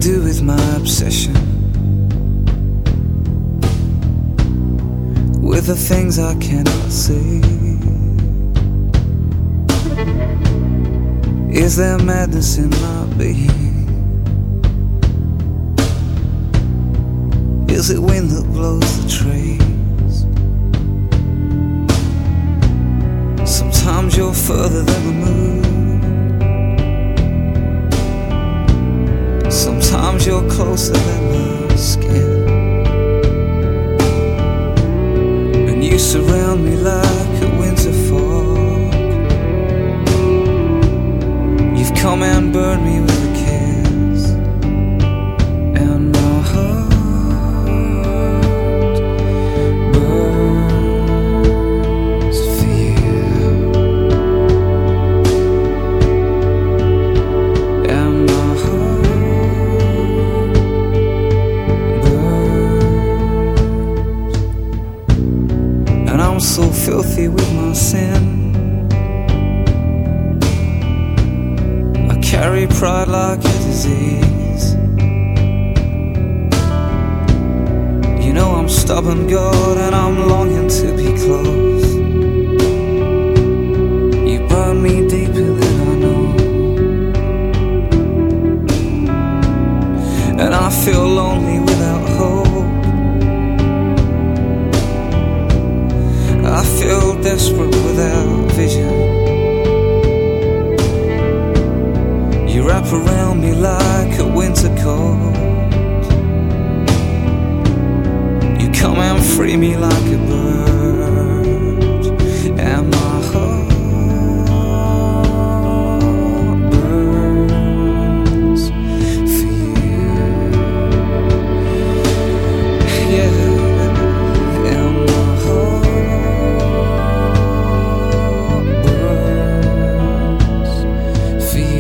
do with my obsession with the things I cannot see? Is there madness in my being? Is it wind that blows the trees? Sometimes you're further than the moon, sometimes you're closer than my skin, and you surround me like a winter fog. You've come and burned me with a kiss, and my heart burns for you, and my heart burns. And I'm so filthy with my sin, carry pride like a disease. You know I'm stubborn, God, and I'm longing to be close. You burn me deeper than I know, and I feel lonely without hope. I feel desperate without vision. You wrap around me like a winter coat. You come and free me like a bird, and my heart burns for you. Yeah, and my heart burns for you.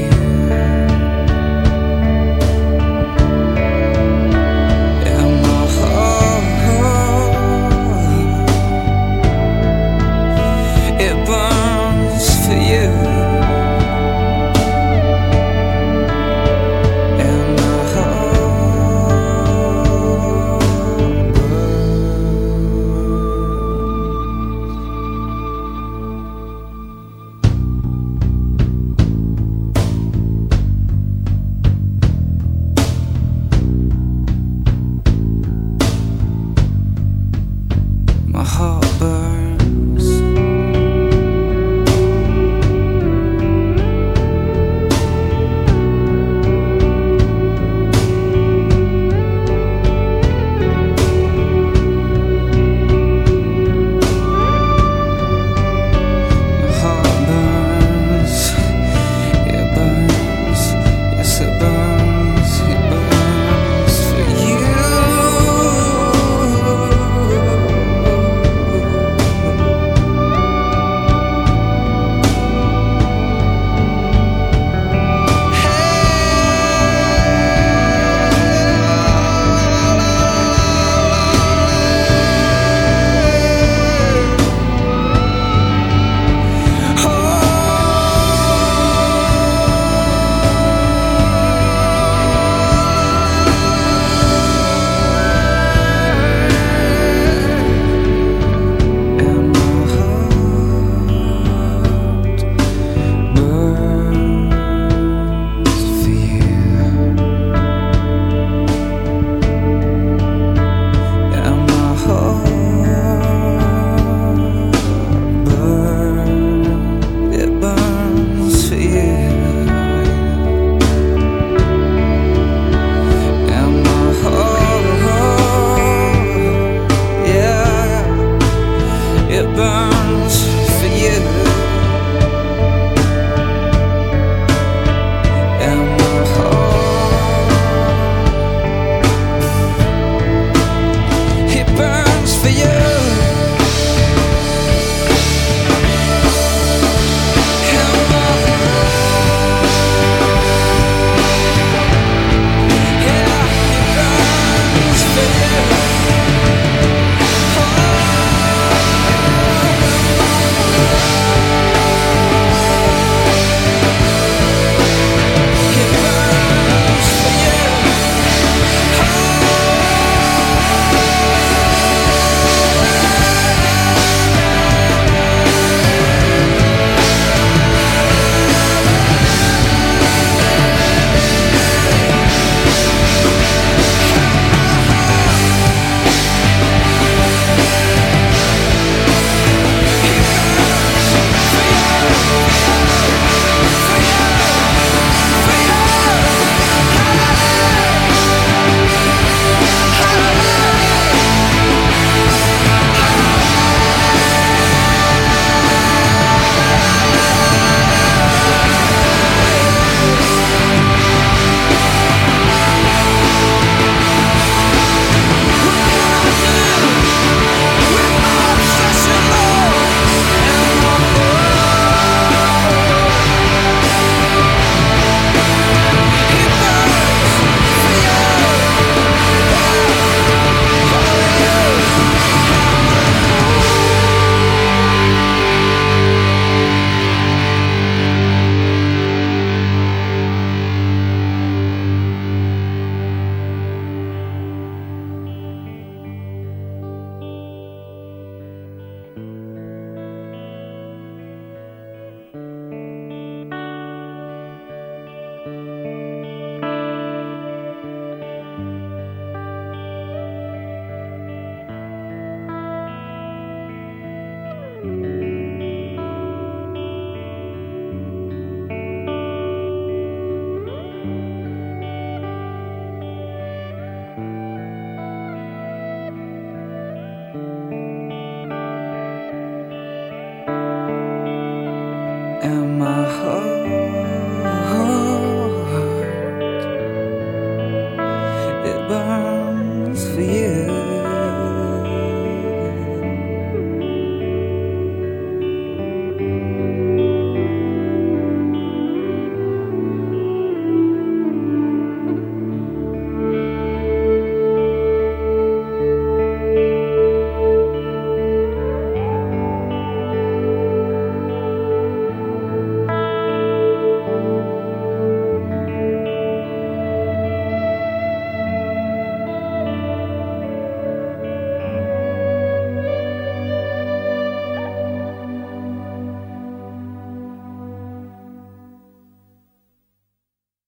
and my heart